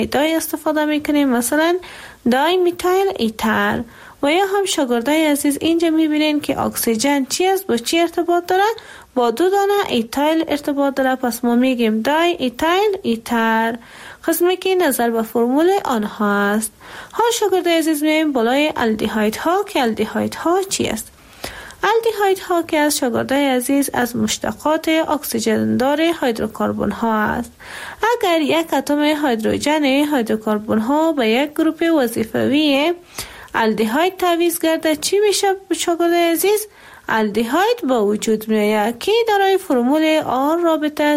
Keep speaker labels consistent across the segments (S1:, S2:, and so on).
S1: دای استفاده میکنیم، مثلا دای میتایل ایتر. و یا هم شاگردای عزیز اینجا میبینین که اکسیژن چی است، با چی ارتباط داره؟ با 2 دانه ایتایل ارتباط داره، پس ما میگیم دای ایتایل ایتر، قسمی که نظر به فرمول آنها است. حال شاگردای عزیز میایم بالای الدیهاید ها که الدیهاید ها چی است؟ الدیهاید ها که از شاگردای عزیز از مشتقات اکسیژن دار هیدروکربن ها است. اگر یک اتم هیدروژن هیدروکربن ها به یک گروپ وظیفوی الدیهاید تعویض گرده چی میشه شاگردای عزیز؟ الدیهاید با وجود میآید که دارای فرمول آر رابطه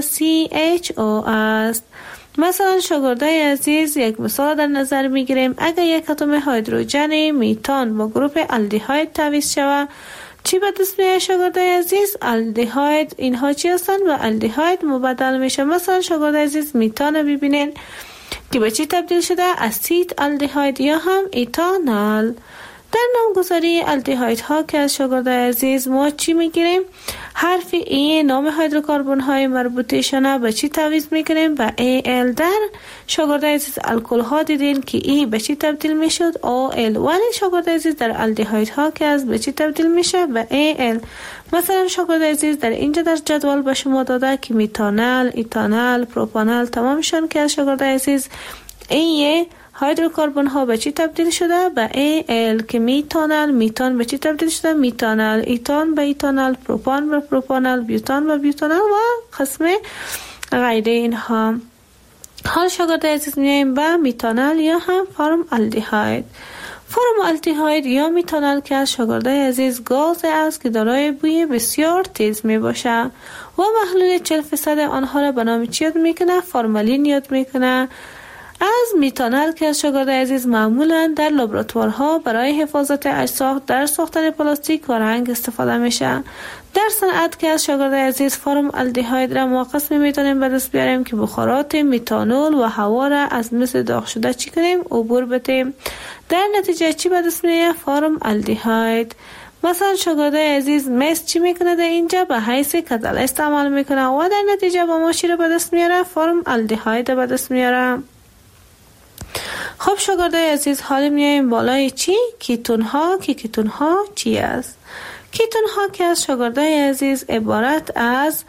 S1: CHO است. مثلا شاگردای عزیز یک مثال در نظر میگیریم. اگر یک اتم هیدروژن میتان با گروپ الدیهاید تعویض شود چی به دست میاد شاگردای عزیز؟ الدیهاید. اینها چی هستند؟ و الدیهاید مبدل میشه. مثلا شاگردای عزیز میتان ببینین که به چی تبدیل شده؟ اسید الدیهاید یا هم ایتانال. در نامگذاری الدیهاید ها که از شاگردای عزیز ما چی میگیریم؟ حرف ای نام هیدروکربن های مربوطه‌شان به چی تعویض میکنیم؟ به AL. در شاگردای عزیز الکل ها دیدین که ای به چی تبدیل میشد؟ OL. ولی شاگردای عزیز در الدیهاید ها که از به چی تبدیل میشه؟ به AL. مثلا شاگردای عزیز در اینجا در جدول به شما داده که میتانل، ایتانل، پروپانل تمامشان که از شاگردای عزیز ای هیدروکربن ها به چی تبدیل شده؟ به AL. که میتانل، میتان به چی تبدیل شده؟ میتانل، ایتان به ایتانل، پروپان به پروپانل، بیوتان به بیوتانل و قسم غیره اینها. حال شاگردای عزیز میایم به میتانل یا هم فرم الدیهاید. فرم الدیهاید یا میتانل که از شاگردای عزیز گاز است که دارای بوی بسیار تیز می باشه و محلول 40% آنها را به نام چی یاد میکنه؟ فرمالین یاد میکنه. از میتانل که از شاگردای عزیز معمولا در لابراتوارها برای حفاظت اجسام در ساختن پلاستیک و رنگ استفاده میشه. در صنعت که از شاگردای عزیز فرم الدیهاید را ما قسمی میتونیم به دست بیاریم که بخارات میتانول و هوا را از مثل داغ شده چی کنیم؟ عبور بدیم. در نتیجه چی به دست میاد؟ فرم الدیهاید. مثلا شاگردای عزیز مس چی میکنه؟ در اینجا به حیث کتله استعمال میکنه و در نتیجه با ما چی را به دست میاره؟ فرم الدیهاید به دست میاره. خب شاگردای عزیز حالا میایم بالای چی؟ کیتون ها. که کیتون ها چی است؟ کیتون ها که از شاگردای عزیز عبارت از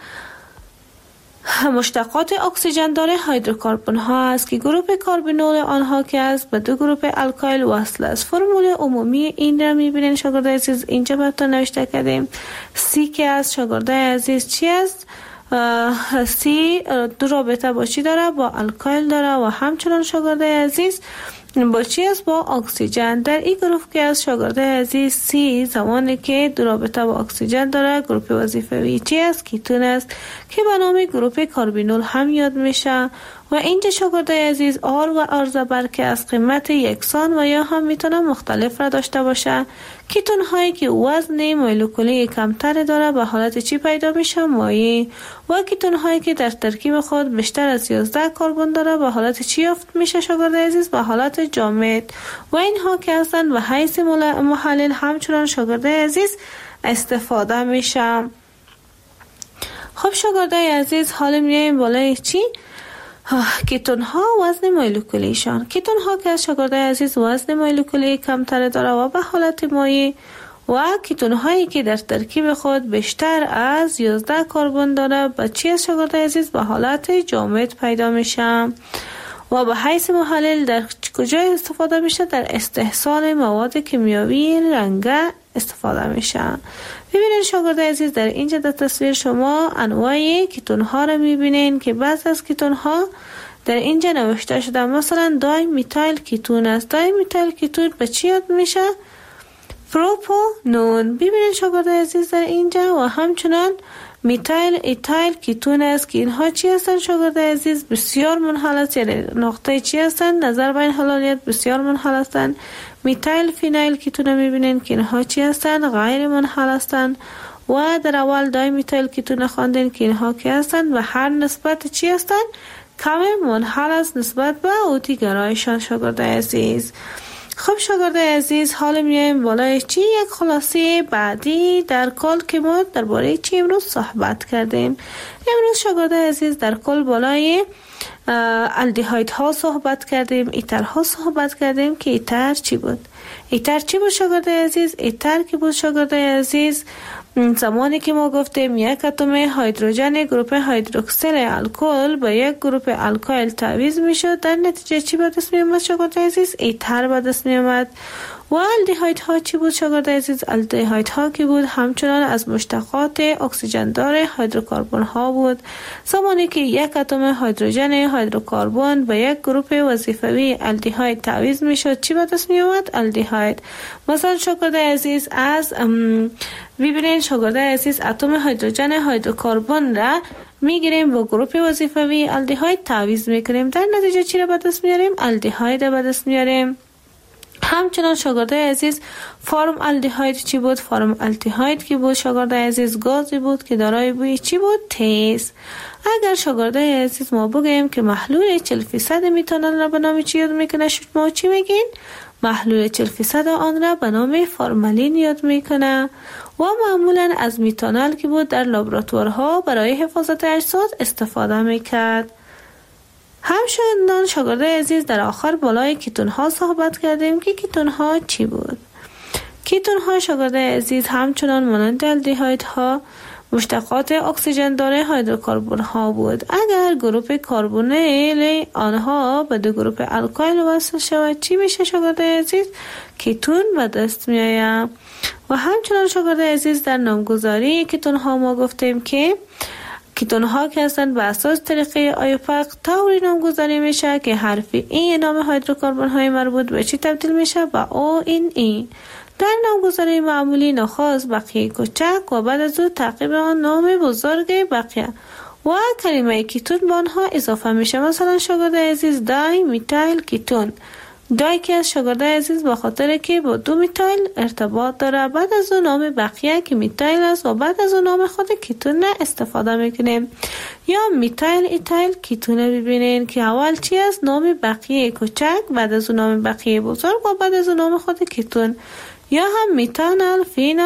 S1: مشتقات اکسیژن داره هیدروکربن ها است که گروپ کاربینول آنها که از به 2 گروپ الکایل وصل است. فرمول عمومی این را میبینین شاگردای عزیز اینجا براتون نوشته کردیم. سی که از شاگردای عزیز چی است؟ سی 2 رابطه با چی داره؟ با الکایل داره و همچنان شاگردای عزیز با چی است؟ با اکسیژن. در این گروه که از شاگردای عزیز سی زمانی که 2 رابطه با اکسیژن داره گروپ وظیفوی چی است؟ کیتون است که به نام گروپ کاربینول هم یاد میشه. و اینجا شاگردای عزیز آر و آر زبر که از قیمت یکسان و یا هم میتونه مختلف را داشته باشه. کیتون هایی که وزن مولکولی کمتر داره به حالت چی پیدا میشه؟ مایع. و کیتون هایی که در ترکیب خود بیشتر از 11 کربن داره به حالت چی یافت میشه شاگردای عزیز؟ به حالت جامد. و اینها که هستن به حیث محلل همچنان شاگردای عزیز استفاده میشه. خب شاگردای عزیز حالا میایم بالای چی؟ کیتون ها وزن مولکولیشان. کیتون ها که از شاگردای عزیز وزن مولکولی کمتر داره و به حالت مایع و کیتون هایی که در ترکیب خود بیشتر از 11 کربن داره به چی از شاگردای عزیز؟ به حالت جامد پیدا میشه. و به حیث محلل در کجا استفاده میشه؟ در استحصال مواد کیمیاوی رنگه استفاده میشه. ببینید شاگردای عزیز در اینجا در تصویر شما انواع کیتون ها رو میبینین که بعض از کیتون ها در اینجا نوشته شده. مثلا دای میتایل کیتون است. دای میتایل کیتون به چی یاد میشه؟ پروپانون. ببینید شاگردای عزیز در اینجا و همچنان میتایل ایتایل کیتون است که اینها چی هستن شاگردای عزیز؟ بسیار منحل است. یعنی نقطه چی هستن؟ نظر به این حلالیت بسیار منحل هستن. میتایل فینایل کیتون میبینین که اینها چی هستن؟ غیر منحل هستن. و در اول دای میتایل کیتون خواندین که اینها کی هستن و هر نسبت چی هستن؟ کم منحل است نسبت به اوتی گرایشان شاگردای عزیز. خب شاگردای عزیز، حالا میایم بالای چی یک خلاصه بعدی در کل که ما درباره چی امروز صحبت کردیم. امروز شاگردای عزیز در کل بالای الدهاید ها صحبت کردیم، ایتر ها صحبت کردیم که ایتر چی بود. ایتر چی بود شاگردای عزیز؟ ایتر که بود شاگردای عزیز زمانی که ما گفتیم یک اتم هیدروژن گروپ هیدروکسیل الکل با یک گروپ الکایل تعویض میشد، در نتیجه چی به دست می اومد شاگردای عزیز؟ ایتر به دست می اومد. و الدهاید ها چی بود شاگردای عزیز؟ الدهاید ها که بود همچنان از مشتقات اکسیژن دار هیدروکربن ها بود. زمانی که یک اتم هیدروژن هیدروکربن با یک گروپ وظیفوی الدهاید تعویض میشد، چی به دست می اومد؟ الدهاید. مثلا شاگردای عزیز از ببینید شاگردای عزیز اتم هیدروژن هیدروکربن را میگیریم با گروپ وظیفوی الدهاید تعویض میکنیم، در نتیجه چی را به دست میاریم؟ الدهاید را به دست میاریم. همچنان شاگردای عزیز فرم الدهاید چی بود؟ فرم الدهاید که بود شاگردای عزیز گازی بود که دارای بوی چی بود؟ تیز. اگر شاگردای عزیز ما بگیم که محلول 40% میتانول را به نام چی یاد میکنه، شما چی میگین؟ محلول 40% آن را به نام فرمالین یاد میکنه و معمولا از میتانول که بود در لابراتوارها برای حفاظت اجساد استفاده میکرد. همچنان شاگردای عزیز در آخر بالای کیتون ها صحبت کردیم که کیتون ها چی بود. کیتون ها شاگردای عزیز همچنان مانند الدهاید ها مشتقات اکسیژن دار هیدروکربن ها بود. اگر گروپ کربونیل آنها به دو گروپ الکایل وصل شود چی میشه شاگردای عزیز؟ کیتون به دست می آید. و همچنان شاگردای عزیز در نامگذاری کیتون ها ما گفتیم که کیتون ها که هستند به اساس طریقه آیوپاک طوری نامگذاری میشه که حرف ای نام هیدروکربن های مربوط به چی تبدیل میشه؟ به او این ای. در نامگذاری معمولی نخست بقیه کوچک و بعد از او تعقیب آن نام بزرگ بقیه و کلمه کیتون به آنها اضافه میشه. مثلا شاگردای عزیز دای میتایل کیتون. دای که از شاگردای عزیز به خاطر که با دو میتایل ارتباط داره، بعد از اون نام بقیه که میتایل است و بعد از اون نام خود کیتون استفاده میکنیم. یا میتایل ایتایل کیتون ببینین که اول چی است؟ نام بقیه کوچک، بعد از اون نام بقیه بزرگ و بعد از اون نام خود کیتون. یا هم میتانال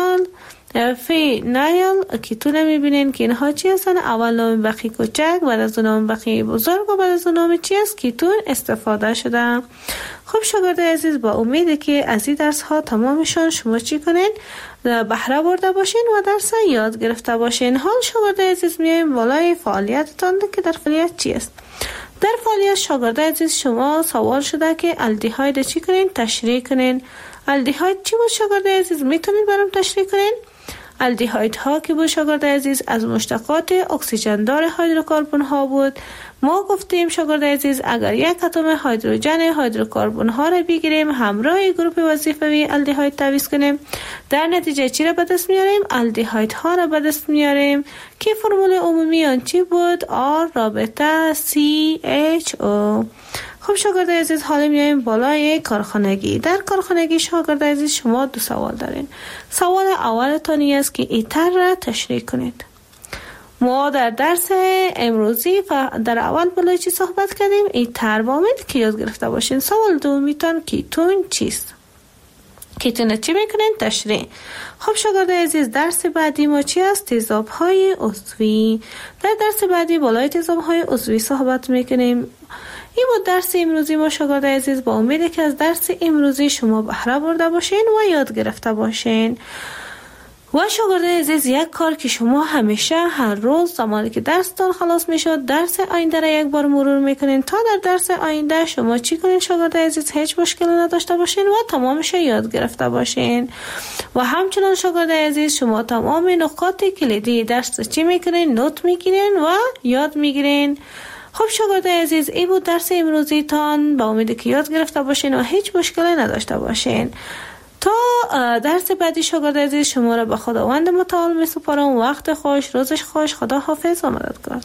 S1: فینایل کیتون میبینین که اینها چی هستن؟ اول نام بقیه کوچک، بعد از اون نام بقیه بزرگ و بعد از اون نام چی است؟ کیتون استفاده شده. خب شاگردای عزیز با امیده که از این درس ها تمامشون شما چی کنین؟ بهره برده باشین و درس یاد گرفته باشین. حال شاگردای عزیز میایم بالای فعالیتتان که در فعالیت چی است؟ در فعالیت شاگردای عزیز شما سوال شده که الدهاید چی کنین؟ تشریح کنین. الدهاید چی بود شاگردای عزیز؟ میتونید برام تشریح کنین؟ الدهاید ها که بود شاگردای عزیز از مشتقات اکسیژن دار هیدروکربن ها بود. ما گفتیم شاگردای عزیز اگر یک اتم هیدروژن هیدروکربن ها را بگیریم همراه گروپ وظیفوی الدهاید تعویض کنیم، در نتیجه چی را به دست میاریم؟ الدهاید ها را به دست میاریم که فرمول عمومی آن چی بود؟ R رابطه CHO. خب شاگردای عزیز حالا میایم بالای کارخانگی. در کارخانگی شاگردای عزیز شما دو سوال دارین. سوال اولتان است که ایتر را تشریح کنید. ما در درس امروزی در اول بالای چی صحبت کردیم؟ ایتر با امید که یاد گرفته باشین. سوال دومیتان کیتون چیست؟ کیتون چی میکنین؟ تشریح. خب شاگردای عزیز درس بعدی ما چی است؟ تیزاب های عضوی. در درس بعدی بالای تیزاب های عضوی صحبت میکنیم. این بود درس امروزی ما شاگردای عزیز. با امید که از درس امروزی شما بهره برده باشین و یاد گرفته باشین. و شاگردای عزیز یک کار که شما همیشه هر روز زمانی که درستان خلاص میشد درس آینده را یک بار مرور میکنین تا در درس آینده شما چی کنین شاگردای عزیز؟ هیچ مشکلی نداشته باشین و تمامش یاد گرفته باشین. و همچنان شاگردای عزیز شما تمام نکات کلیدی درس چی میکنین؟ نوت میگیرین و یاد میگیرین. خب شاگردای عزیز این بود درس امروزی تان. با امید که یاد گرفته باشین و هیچ مشکلی نداشته باشین. تا درس بعدی شاگردای عزیز شما را به خداوند متعال می سپارم. وقت خوش، روزش خوش، خدا حافظ و مددگار.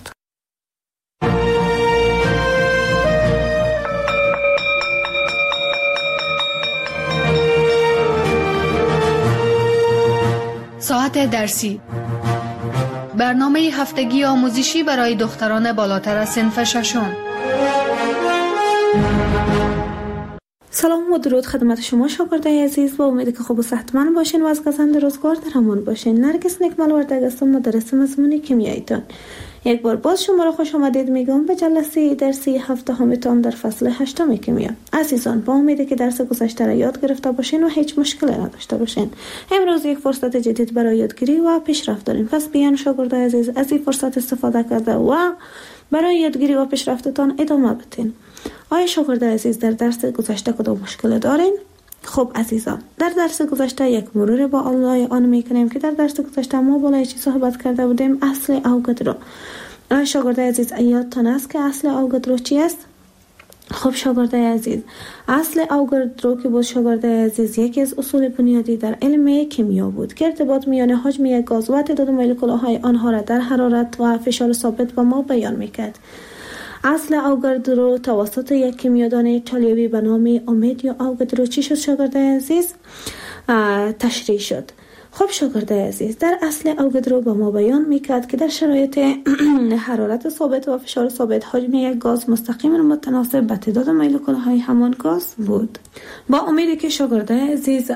S2: ساعت درسی، برنامه هفتگی آموزشی برای دختران بالاتر از صنف ششم.
S1: سلام و درود خدمت شما شاگردای عزیز، با امید که خوب و صحتمند باشین و از گزند روزگار در امان باشین. نرگس نکمل وردگ هستم، مدرس مضمون کیمیاییتان. یک بار باز شما را خوش آمدید میگم به جلسه درسی هفته‌تان در فصل 8 کیمیا. عزیزان، با امید که درس گذشته را یاد گرفته باشین و هیچ مشکلی نداشته باشین. امروز یک فرصت جدید برای یادگیری و پیشرفت داریم. پس بیان شاگردای عزیز از این فرصت استفاده کرده و برای یادگیری و پیشرفتتان ادامه بدین. آیا شاگردای عزیز در درس گذشته کدام مشکل دارین؟ خب عزیزان، در درس گذشته یک مرور با الله آن میکنیم که در درس گذشته ما بالای چی صحبت کرده بودیم؟ اصل اوگادرو. آیا شاگردای عزیز یادتان است که اصل اوگادرو چی است؟ خب شاگردای عزیز، اصل اوگادرو که بود شاگردای عزیز یکی از اصول بنیادی در علم کیمیا بود که ارتباط میان حجم یک گاز و تعداد مولکول‌های آنها را در حرارت و فشار ثابت به ما بیان میکرد. اصل اوگادرو توسط یک کیمیادان ایتالیایی به نام آمدیو اوگادرو چی شد شاگردای عزیز؟ تشریح شد. خب شاگردای عزیز، در اصل اوگادرو به ما بیان میکرد که در شرایط حرارت ثابت و فشار ثابت حجم یک گاز مستقیما متناسب به تعداد مولکول‌های همان گاز بود. با امیدی که شاگردای عزیز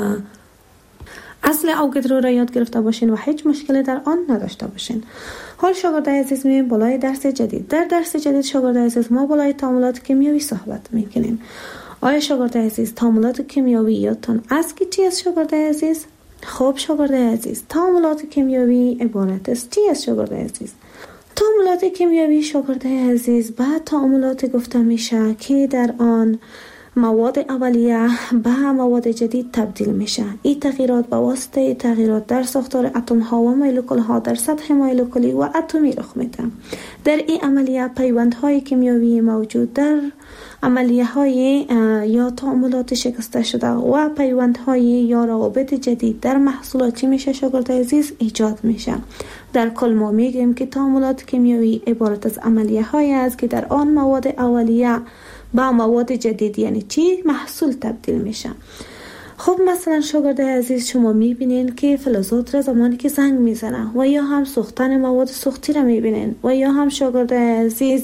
S1: اصل اوگادرو را یاد گرفته باشین و هیچ مشکلی در آن نداشته باشین. حال شاگردای عزیز میریم بالای درس جدید. در درس جدید شاگردای عزیز ما بالای تعاملات کیمیایی صحبت میکنیم. آیا شاگردای عزیز تعاملات کیمیایی یادتان است که چی است شاگردای عزیز؟ خب شاگردای عزیز، تعاملات کیمیایی عبارت است چی است شاگردای عزیز؟ تعاملات کیمیایی شاگردای عزیز بعد تعاملات گفته میشه که در آن مواد اولیه به مواد جدید تبدیل میشه. این تغییرات به واسطه تغییرات در ساختار اتم ها و مولکول ها در سطح مولکولی و اتمی رخ میده. در این عملیه پیوندهای کیمیایی موجود در عملیه های یا تعاملات شکسته شده و پیوندهای یا روابط جدید در محصولاتی میشه شاگردای عزیز ایجاد میشه. در کل ما میگیم که تعاملات کیمیایی عبارت از عملیه های است که در آن مواد اولیه با مواد جدید یعنی چی؟ محصول تبدیل میشه. خب مثلا شاگردای عزیز شما میبینین که فلزات را زمانی که زنگ میزنه و یا هم سوختن مواد سوختی را میبینین و یا هم شاگردای عزیز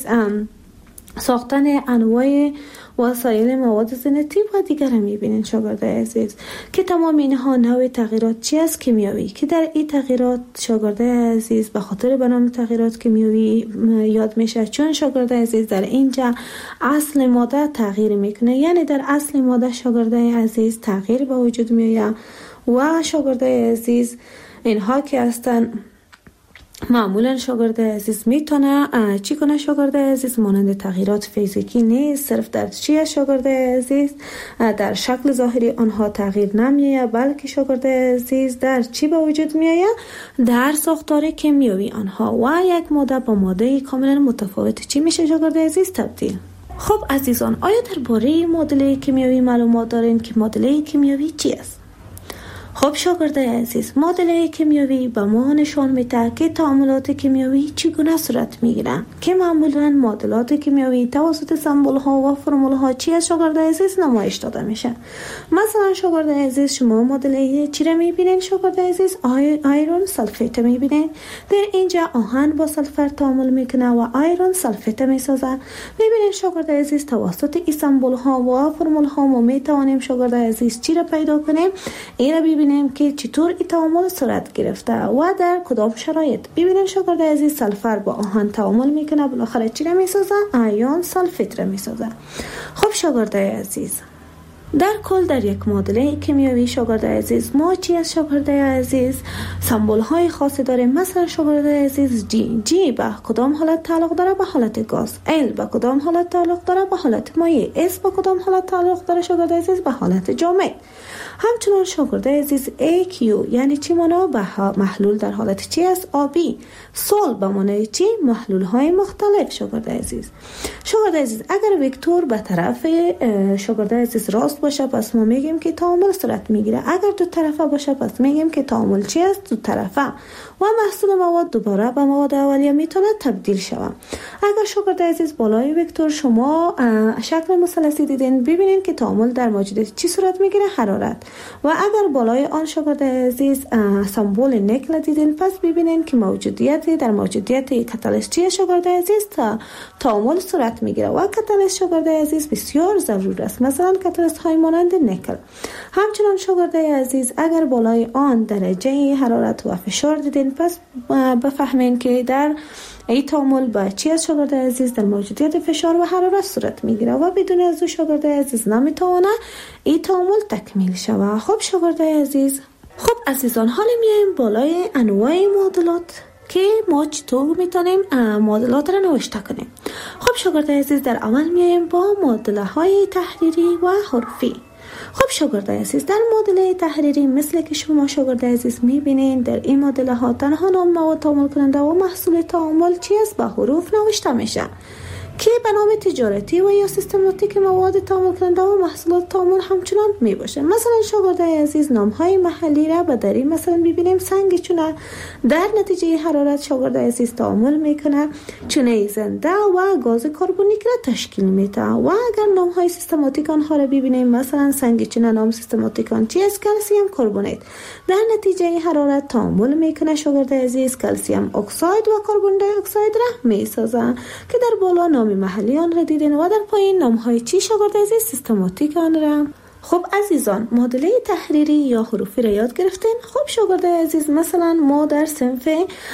S1: ساختن انواع وسایل مواد زینتی و دیگر میبینین شاگردای عزیز که تمام اینها نوع تغییرات چی است؟ کیمیایی. که در این تغییرات شاگردای عزیز به خاطر به نام تغییرات کیمیایی یاد میشه، چون شاگردای عزیز در اینجا اصل ماده تغییر میکنه، یعنی در اصل ماده شاگردای عزیز تغییر به وجود میاد و شاگردای عزیز اینها که هستن معمولا شاگردای عزیز میتونه چی کنه شاگردای عزیز؟ مانند تغییرات فیزیکی نیست، صرف در چی شاگردای عزیز؟ در شکل ظاهری آنها تغییر نمیآید، بلکه شاگردای عزیز در چی به وجود میآید؟ در ساختار کیمیایی آنها و یک ماده با ماده کاملا متفاوت چی میشه شاگردای عزیز؟ تبدیل. خب عزیزان، آیا درباره معادله کیمیایی معلومات دارین که معادله کیمیایی چی است؟ خب شاگردای عزیز، معادله کیمیایی به ما نشان میده که تعاملات کیمیایی چگونه صورت میگیرن که معمولا معادلات کیمیایی توسط سمبل ها و فرمول ها چی از شاگردای عزیز نمایش داده میشه. مثلا شاگردای عزیز شما معادله چی را میبینین شاگردای عزیز؟ آیرون سلفیت میبینین. در اینجا آهن با سلفر تعامل میکنه و آیرون سلفیت میسازه. میبینین شاگردای عزیز توسط این سمبل ها و فرمول ها ما میتوانیم شاگردای عزیز چی را پیدا کنیم؟ این را ببینیم که چطور این تعامل صورت گرفته و در کدام شرایط. ببینیم شاگردای عزیز سلفر با آهن تعامل میکنه، بالاخره چی را میسازه؟ آیون سلفیت را میسازه. خب شاگردای عزیز، در کل در یک معادله کیمیایی شاگردای عزیز ما چی از شاگردای عزیز؟ سمبل های خاصی داریم. مثلا شاگردای عزیز جی به کدام حالت تعلق داره؟ به حالت گاز. ال به کدام حالت تعلق داره؟ به حالت مایع. اس به کدام حالت تعلق داره شاگردای عزیز؟ به حالت جامد. همچنان شاگردای عزیز AQ یعنی چی مانا؟ به محلول در حالت چی است؟ آبی. سول به معنای چی؟ محلول های مختلف شاگردای عزیز. شاگردای عزیز اگر وکتور به طرف شاگردای عزیز راست باشه پس ما میگیم که تعامل صورت میگیره، اگر دو طرفه باشه پس میگیم که تعامل چی است؟ دو طرفه و محصول مواد دوباره به مواد اولیه میتونه تبدیل شود. اگر شاگرد عزیز بالای وکتور شما شکل مثلثی دیدین، ببینید که تعامل در موجودیت چی صورت میگیره؟ حرارت. و اگر بالای آن شاگرد عزیز سمبل نکل دیدین، پس ببینید که در موجودیت کاتالیستی شاگرد عزیز تعامل صورت میگیره و کاتالیست شاگرد عزیز بسیار ضرور است، مثلا کاتالیست های مانند نکل. همچنان شاگرد عزیز اگر بالای آن درجه حرارت و فشار دیدین، پس بفهمین که در ای تعامل با چی از شاگرد عزیز در موجودیت فشار و حرارت صورت میگیره و بدون از او شاگرد عزیز نمیتونه ای تعامل تکمیل شود. خب شاگرد عزیز، عزیزان، حالا میایم بالای انواع معادلات که ما چطور میتونیم معادلات را نوشته کنیم. خب شاگرد عزیز، در اول میایم با معادله های تحریری و حروفی. خب شاگرد عزیز، در معادله تحریری مثل که شما شاگرد عزیز میبینین، در این معادله ها تنها نام مواد تعامل کننده و محصول تعامل چی است؟ به حروف نوشته میشه که به نام تجارتی و یا سیستماتیک مواد تعامل کننده و محصولات تعامل همچنان می باشه. مثلا شاگرد عزیز نام های محلی را به دری مثلا ببینیم سنگ چونه در نتیجه حرارت شاگرد عزیز تعامل میکنه چونه زنده و گاز کربونیک را تشکیل میده. و اگر نام های سیستماتیک آنها را ببینیم، مثلا سنگ چونه نام سیستماتیک آن چی است؟ کلسیم کربونیت. در نتیجه حرارت تعامل میکنه شاگرد عزیز کلسیم اکساید و کربن دی اکساید را میسازه که در بالا نام محلی آن را دیدین و در پایین نام های چی شاگرد عزیز؟ سیستماتیک آن را. خب عزیزان، معادله تحریری یا حروفی را یاد گرفتین. خب شاگرد عزیز، مثلا ما در صنف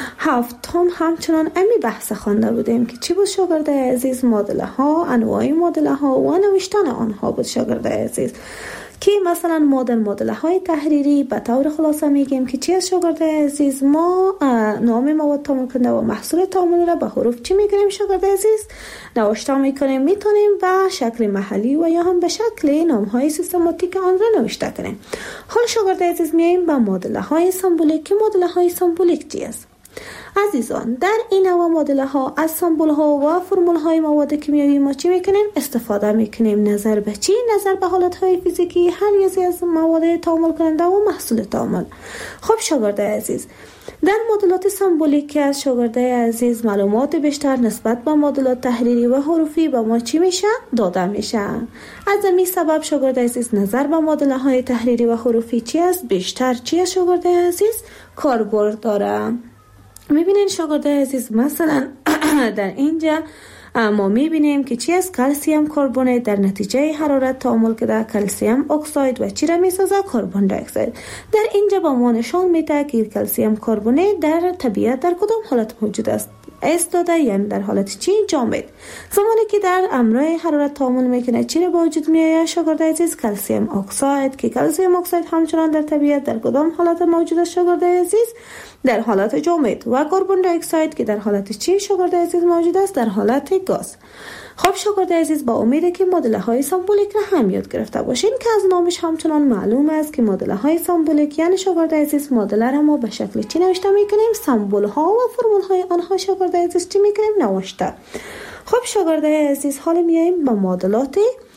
S1: هفتم همچنان امی بحث خوانده بودیم که چی بود شاگرد عزیز؟ معادله ها، انواع معادله ها و نوشتن آنها بود شاگرد عزیز. که مثلا ما در معادله های تحریری به طور خلاصه میگیم که چی از شاگرد عزیز؟ ما نام مواد تعامل کننده و محصول تعامل را به حروف چی میکنیم شاگرد عزیز؟ نوشته میکنیم. میتونیم به شکل محلی و یا هم به شکل نام های سیستماتیک آن را نوشته کنیم. حال شاگرد عزیز میایم به معادله های سمبولیک. که معادله های سمبولیک چی است؟ عزیزان، در این نوع معادله ها از سمبل ها و فرمول های مواد کیمیایی ما چی میکنیم؟ استفاده میکنیم. نظر به چی؟ نظر به حالت های فیزیکی هر یکی از مواد تعامل کننده و محصول تعامل. خب شاگرد عزیز، در معادلات سمبولیک از شاگرد عزیز معلومات بیشتر نسبت به معادلات تحریری و حروفی به ما چی میشه؟ داده میشه. از همین سبب شاگرد عزیز نظر به معادله های تحریری و حروفی چی است؟ بیشتر چی است شاگرد عزیز؟ کاربرد داره. میبینین شاگرد عزیز، مثلا در اینجا ما میبینیم که چی است؟ کلسیم کربونیت در نتیجه حرارت تعامل کرده کلسیم اکساید و چی را میسازه؟ کربن دی اکساید. در اینجا با ما نشان میده که کلسیم کربونیت در طبیعت در کدام حالت موجود است؟ استاده، یعنی در حالت چی؟ جامد. زمانی که در امرای حرارت تعامل میکنه چی را به وجود میآید شاگرد عزیز؟ کلسیم اکساید. که کلسیم اکساید همچنان در طبیعت در کدام حالت موجود است شاگرد عزیز؟ در حالت جامد. و کربن دی اکساید که در حالت چی شاگرد عزیز موجود است؟ در حالت گاز. خب شاگرد عزیز، با امیده که معادله های سمبولیک را هم یاد گرفته باشین که از نامش همچنان معلوم است که معادله های سمبولیک یعنی شاگرد عزیز معادله را ما به شکل چی نوشته میکنیم؟ سمبل ها و فرمول های آنها شاگرد عزیز چی میکنیم؟ نوشته. خب شاگرد عزیز، حالا میایم به معادلات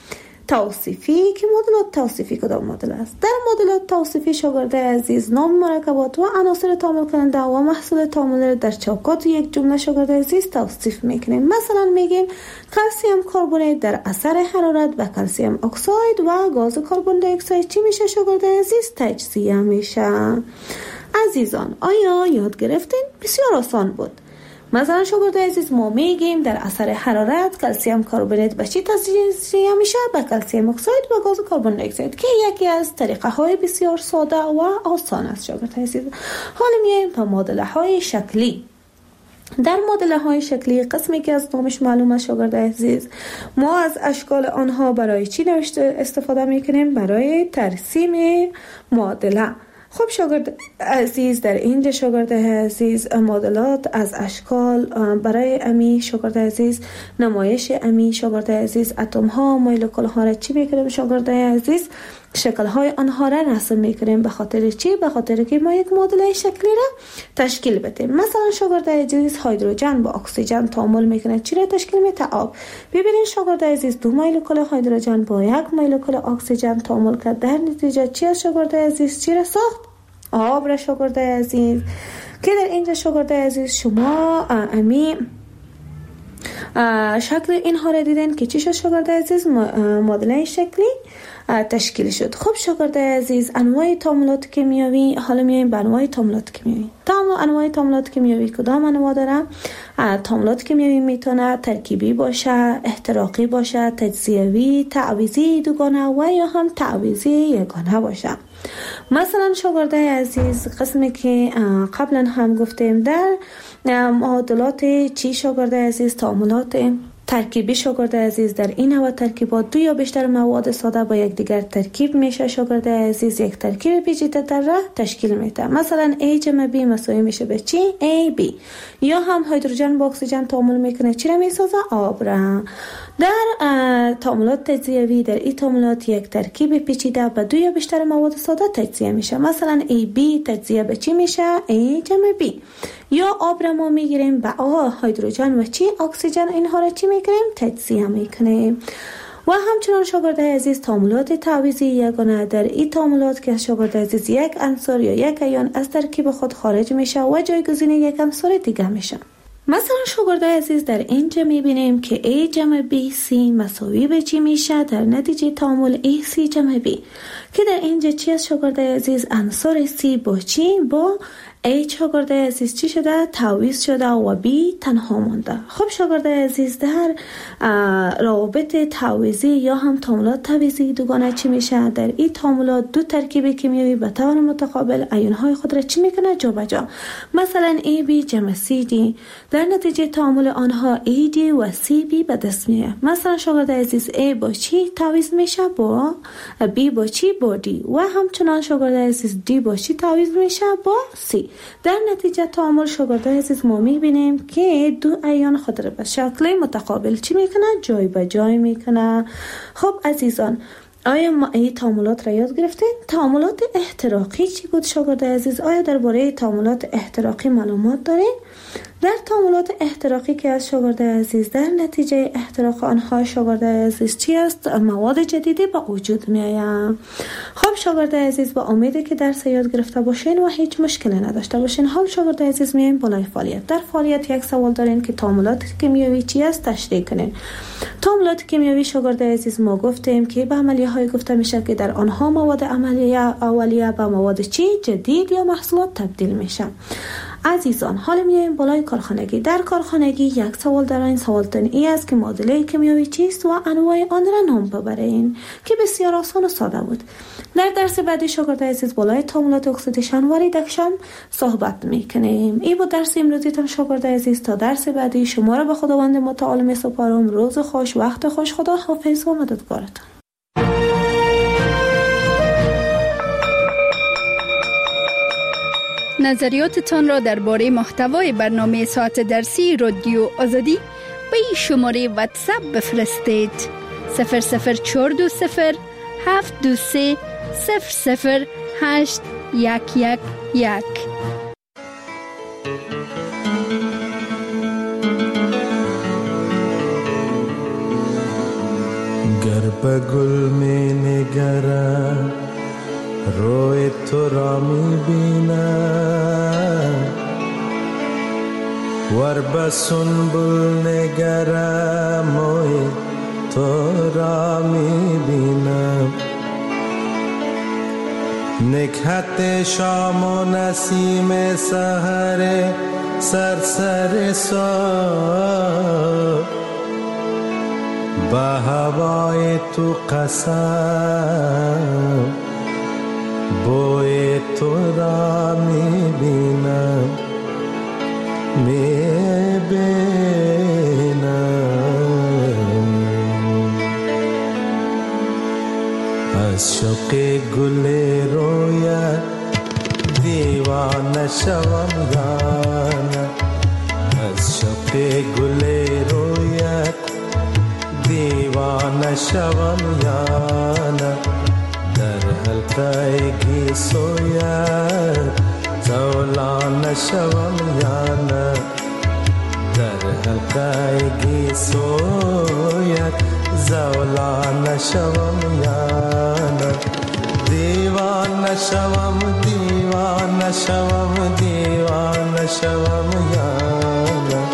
S1: توصیفی. که معادلات توصیفی کدام معادله است؟ در معادلات توصیفی شاگرد عزیز نام مرکبات و عناصر تعامل کننده و محصول تعامل در چوکات یک جمله شاگرد عزیز توصیف میکنیم. مثلا میگیم کلسیم کربونیت در اثر حرارت و کلسیم اکساید و گاز کربن دی اکساید چی میشه شاگرد عزیز؟ تجزیه میشه. عزیزان، آیا یاد گرفتین؟ بسیار آسان بود. مثلا شاگرد عزیز، ما میگیم در اثر حرارت کلسیم کربونیت به چی تجزیه میشه؟ به کلسیم اکساید و گاز کربن دی اکساید که یکی از طریقه های بسیار ساده و آسان است شاگرد عزیز. حالا میایم به معادله های شکلی. در معادله های شکلی قسمی که از نامش معلوم است شاگرد عزیز، ما از اشکال آنها برای چی استفاده میکنیم؟ برای ترسیم معادله. خب شاگرد عزیز، در اینجا شاگرد عزیز معادلات از اشکال برای امی شاگرد عزیز نمایش امی شاگرد عزیز اتم ها مولکول ها را چی میکنیم شاگرد عزیز؟ شکل های آنها را رسم میکنیم. به خاطر چی؟ به خاطر که ما یک معادله شکلی را تشکیل بدیم. مثلا شاگرد عزیز هیدروژن با اکسیژن تعامل میکنه چی را تشکیل میده؟ آب. ببینید شاگرد عزیز، دو مولکول هیدروژن با یک مولکول اکسیژن تعامل کرد، در نتیجه چی است شاگرد عزیز؟ چی را ساخت؟ آب را شاگرده عزیز، که در اینجا شاگرده عزیز شما امی شکل اینها را دیدن که چی شد شاگرده عزیز؟ معادله شکلی تشکیل شد. خب شاگرده عزیز، انواع تعاملات کیمیایی، حالا میایم به انواع تعاملات کیمیایی. انواع تعاملات کیمیایی کدام انواع داره؟ تعاملات کیمیایی میتونه ترکیبی باشه، احتراقی باشه، تجزیوی، تعویضی دوگانه و یا هم تعویضی یگانه باشه. مثلا شاگرده عزیز، قسمی که قبلا هم گفتیم در معادلات چی شاگرده عزیز؟ تعاملات ترکیبی شاگرده عزیز، در این نوع ترکیبات دو یا بیشتر مواد ساده با یک دیگر ترکیب میشه شاگرده عزیز، یک ترکیب پیچیده‌تر را تشکیل میده. مثلا A جمع B مساوی میشه به چی؟ AB. یا هم هیدروژن با اکسیژن تعامل میکنه، چی را میسازه؟ آب را. در تعاملات تجزیوی، در این تعاملات یک ترکیب پیچیده با دو یا بیشتر مواد ساده تجزیه میشه. مثلا AB تجزیه به چی میشه؟ A جمع B. یا آب را ما میگیریم با هیدروژن و چی؟ اکسیژن، اینها را چی میکنیم؟ تجزیه میکنیم. و همچنان شاگرده عزیز، تعاملات تعویضی یگانه، در این تعاملات که شاگرده عزیز یک عنصر یا یک ایون از ترکیب خود خارج میشه و جایگزین یک عنصر دیگه میشه. مثلا شاگرده عزیز، در اینجا میبینیم که A جمع BC مساوی به چی میشه؟ در نتیجه تعامل AC جمع B، که در اینجا چی است شاگرده عزیز؟ عنصر C با چی؟ با A شاگرده عزیز چی شده؟ تعویض شده و B تنها مونده. خب شاگرده عزیز، در روابط تعویضی یا هم تعاملات تعویضی دوگانه چی میشه؟ در این تعاملات دو ترکیب کیمیایی به طور متقابل ایون‌های خود را چی میکنه؟ جابجا. مثلا AB جمع CD، در نتیجه تعامل آنها AD و CB به دست میاد. مثلا شاگرده عزیز، A با چی تعویض میشه؟ با B با چی؟ با D. و همچنان شاگرده عزیز، D با چی تعویض میشه؟ با C. در نتیجه تعامل شاگرده عزیز ما میبینیم که دو ایون خود را به شکل متقابل چی میکنه؟ جای به جای میکنه. خب عزیزان، آیا ما این تعاملات را یاد گرفتین؟ تعاملات احتراقی چی بود شاگرده عزیز؟ آیا درباره تعاملات احتراقی معلومات دارین؟ در تعاملات احتراقی که از شاگرده عزیز، در نتیجه احتراق آنها شاگرده عزیز چی است؟ مواد جدیدی به وجود می آید. خب شاگرده عزیز، با امیده که درس یاد گرفته باشین و هیچ مشکلی نداشته باشین. حال شاگرده عزیز میایم بالای فعالیت. در فعالیت یک سوال دارین که تعاملات کیمیایی چی است؟ تشریح کنین. تعاملات کیمیایی شاگرده عزیز ما گفتیم که به عملیه های گفته میشه که در آنها مواد عملیه اولیه به مواد چی؟ جدید یا محصولات تبدیل میشه. عزیزان، حالا میایم بالای کارخانگی. در کارخانگی یک سوال دارین. سوالتون این است که معادله کیمیایی چیست و انواع آن را نام ببرین، که بسیار آسان و ساده بود. در درس بعدی شاگرده عزیز بالای تعاملات اکسیدیشن و ریدکشن صحبت میکنیم. این بود درس امروزیتان شاگرده عزیز. تا درس بعدی شما را به خداوند متعال میسپارم. روز خوش، وقت خوش. خدا حافظ و مددگارتان.
S2: نظریاتتان را درباره محتوای برنامه ساعت درسی رادیو آزادی به این شماره واتساپ بفرستید: 00420 723 00811.
S3: گر به گل می نگرم روی تو را می بینم، ور به سنبل نگرم موی تو را می بینم. نکهت شام و نسیم سحر سرسر سا، به هوای تو قسم بوی تو را می بینم، می بینم. از شوق گل رویت دیوانه شوم یانه، از شوق گل رویت دیوانه شوم یانه. در حلقه گیسویت زولانه شوم یانه، در حلقه گیسویت زولانه شوم یانه. دیوانه شوم دیوانه دیوانه شوم دیوانه شوم یانه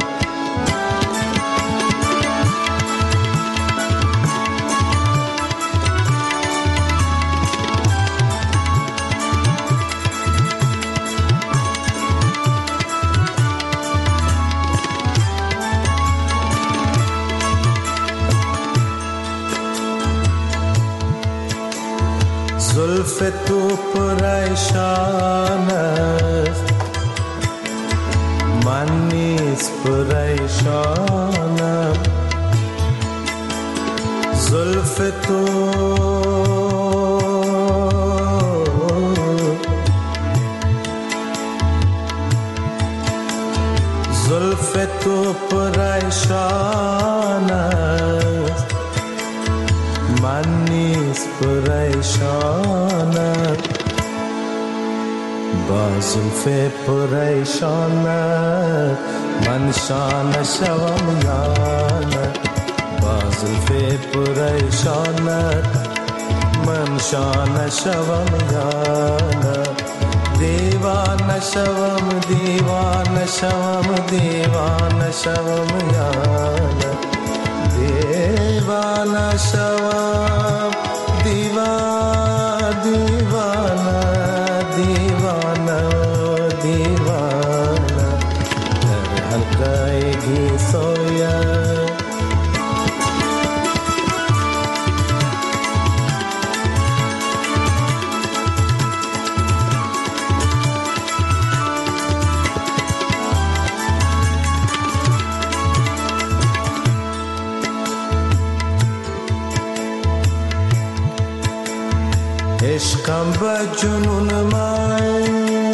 S3: زلف تو پریشان است من نیز پریشانم زلف تو پریشان است من نیز پریشانم با زلف پریشانت من شانه شوم یانه با زلف پریشانت من شانه شوم یانه دیوانه شوم دیوانه شوم دیوانه شوم یانه دیوانه شوم دیوانه دیوانه دیوانه در حلقه گیسویه عشقم به جنون من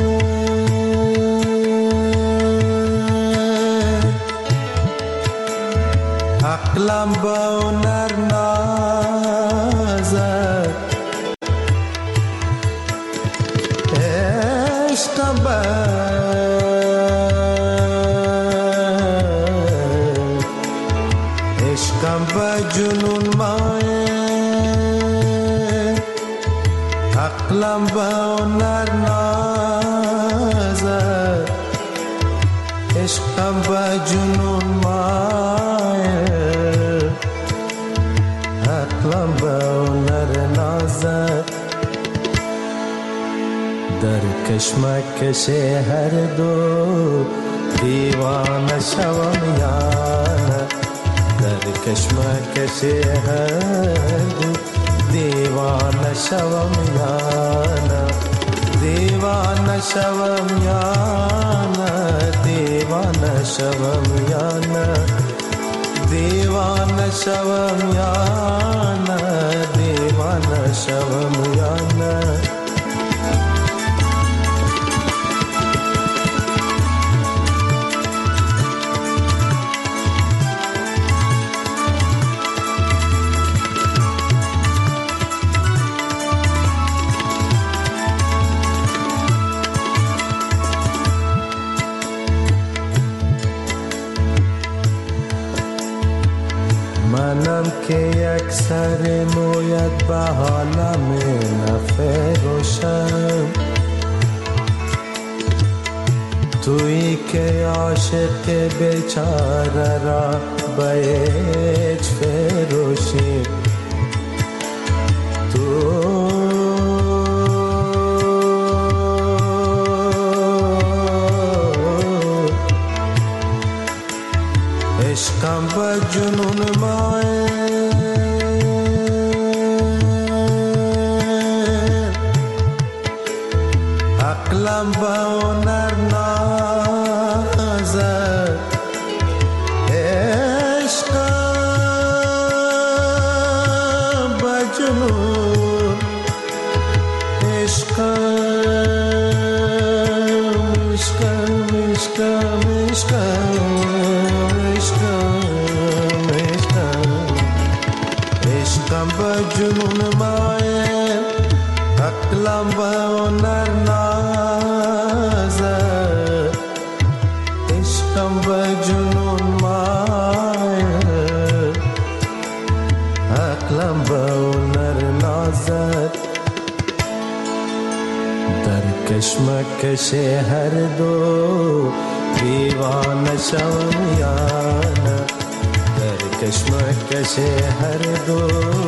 S3: عقلم به هنر نازد عشقم به جنون من عقلم به هنر نازد عشقم به جنون مایل عقلم به هنر نازد در کشمکش هر دو دیوانه شوم یانه در کشمکش هر دو دیوانه شوم یانه دیوانه شوم یانه دیوانه شوم یانه دیوانه شوم یانه دیوانه شوم یانه منم که یک سر مویت به حالم نفروشم تویی که عاشق بیچاره را به هیچ فروشی تو عشقم به جنون عقلم به هنر نازد عشقم به جنون عشقم عشقم عشقم عشقم به جنون مایل عقلم به هنر نازد عشقم به جنون مایل عقلم به هنر نازد कश्मकशे हर दो दीवान शवयाना कर कश्मकशे हर दो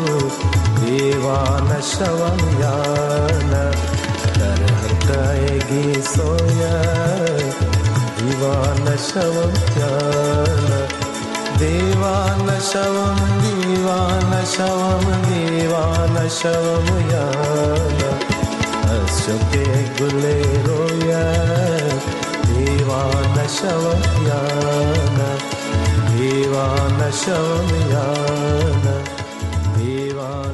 S3: दीवान शवयाना कर हटाएगी सोया दीवान शवयाना दीवान शवम दीवान शवम दीवान शवयाना अशोके गुले रोया दीवान शवयाना दीवान शवयाना।